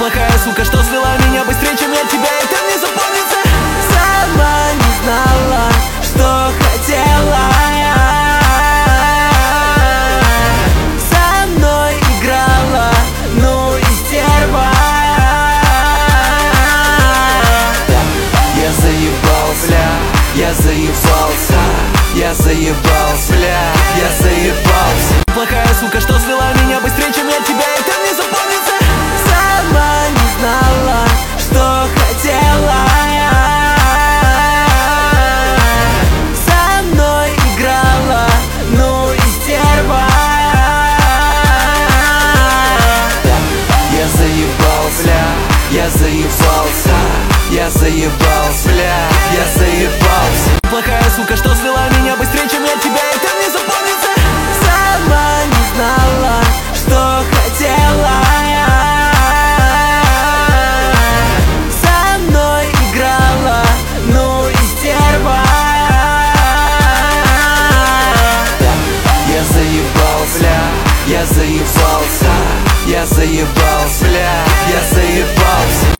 Плохая сука, что свела меня быстрее, чем я тебя, это не запомнится. Сама не знала, что хотела. Со мной играла, ну и стерва. Я заебался, я заебался, я заебался, я заебался. Плохая сука, что свела меня быстрее, чем я тебя, это не запомнится. Сама не знала, что хотела. Со мной играла, ну и стерва. Я заебался, я заебался, я заебался, я заебался. Плохая сука, что свела меня быстрее, чем я тебя, это не запомнится. Сама не знала, что хотела. Со мной играла, ну и стерва. Я заебался, я заебался, я заебался, я заебался.